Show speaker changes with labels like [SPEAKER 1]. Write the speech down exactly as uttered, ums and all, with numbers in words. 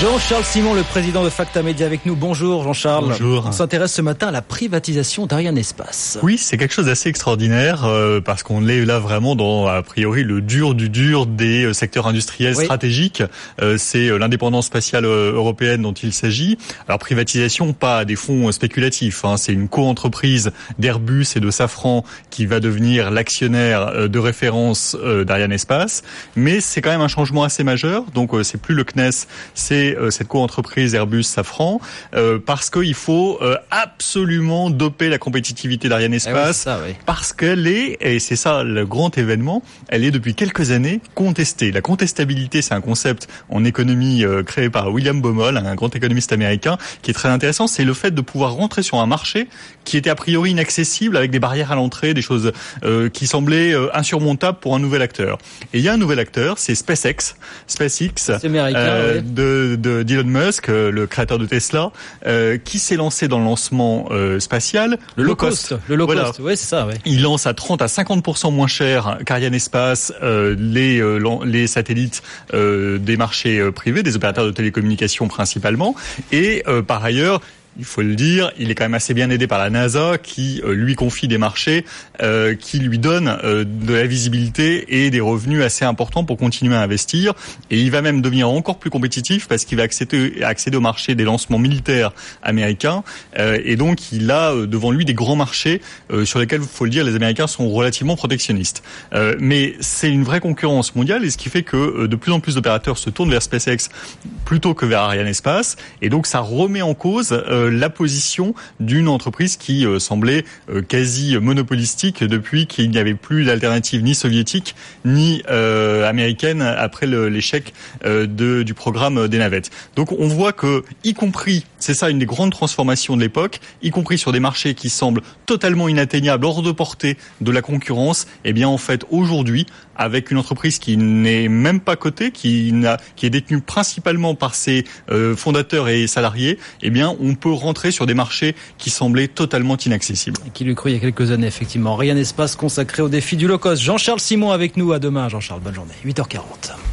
[SPEAKER 1] Jean-Charles Simon, le président de Facta Media avec nous. Bonjour Jean-Charles.
[SPEAKER 2] Bonjour.
[SPEAKER 1] On s'intéresse ce matin à la privatisation d'Arianespace.
[SPEAKER 2] Oui, c'est quelque chose d'assez extraordinaire euh, parce qu'on est là vraiment dans, a priori, le dur du dur des euh, secteurs industriels oui. stratégiques. Euh, c'est euh, l'indépendance spatiale euh, européenne dont il s'agit. Alors privatisation, pas à des fonds euh, spéculatifs. Hein, c'est une co-entreprise d'Airbus et de Safran qui va devenir l'actionnaire euh, de référence euh, d'Arianespace. Mais c'est quand même un changement assez majeur. Donc euh, c'est plus le C N E S, c'est cette co-entreprise Airbus-Safran, euh, parce qu'il faut euh, absolument doper la compétitivité d'Arianespace,
[SPEAKER 1] eh oui, oui.
[SPEAKER 2] parce qu'elle est, et c'est ça le grand événement, elle est depuis quelques années contestée. La contestabilité, c'est un concept en économie euh, créé par William Baumol, un grand économiste américain, qui est très intéressant, c'est le fait de pouvoir rentrer sur un marché qui était a priori inaccessible, avec des barrières à l'entrée, des choses euh, qui semblaient euh, insurmontables pour un nouvel acteur. Et il y a un nouvel acteur, c'est SpaceX, SpaceX,
[SPEAKER 1] c'est américain,
[SPEAKER 2] euh,
[SPEAKER 1] oui.
[SPEAKER 2] de, de d'Elon Musk, le créateur de Tesla, euh, qui s'est lancé dans le lancement euh, spatial,
[SPEAKER 1] le low cost. cost. Le low
[SPEAKER 2] voilà.
[SPEAKER 1] cost, oui, c'est ça. Ouais.
[SPEAKER 2] Il lance à trente à cinquante pour cent moins cher qu'Arianespace euh, les euh, les satellites euh, des marchés euh, privés, des opérateurs de télécommunications principalement, et euh, par ailleurs. Il faut le dire, il est quand même assez bien aidé par la NASA qui euh, lui confie des marchés, euh, qui lui donne euh, de la visibilité et des revenus assez importants pour continuer à investir. Et il va même devenir encore plus compétitif parce qu'il va accéder, accéder au marché des lancements militaires américains. Euh, et donc il a euh, devant lui des grands marchés euh, sur lesquels, il faut le dire, les Américains sont relativement protectionnistes. Euh, mais c'est une vraie concurrence mondiale et ce qui fait que euh, de plus en plus d'opérateurs se tournent vers SpaceX plutôt que vers Arianespace. Et donc ça remet en cause euh, la position d'une entreprise qui euh, semblait euh, quasi monopolistique depuis qu'il n'y avait plus d'alternative ni soviétique ni euh, américaine après le, l'échec euh, de, du programme des navettes. Donc on voit que, y compris, c'est ça une des grandes transformations de l'époque, y compris sur des marchés qui semblent totalement inatteignables, hors de portée de la concurrence, eh bien en fait aujourd'hui, avec une entreprise qui n'est même pas cotée, qui, n'a, qui est détenue principalement par ses euh, fondateurs et salariés, eh bien on peut rentrer sur des marchés qui semblaient totalement inaccessibles.
[SPEAKER 1] Et qui lui cru il y a quelques années, effectivement. Arianespace consacré au défi du low cost. Jean-Charles Simon avec nous. À demain, Jean-Charles. Bonne journée. huit heures quarante.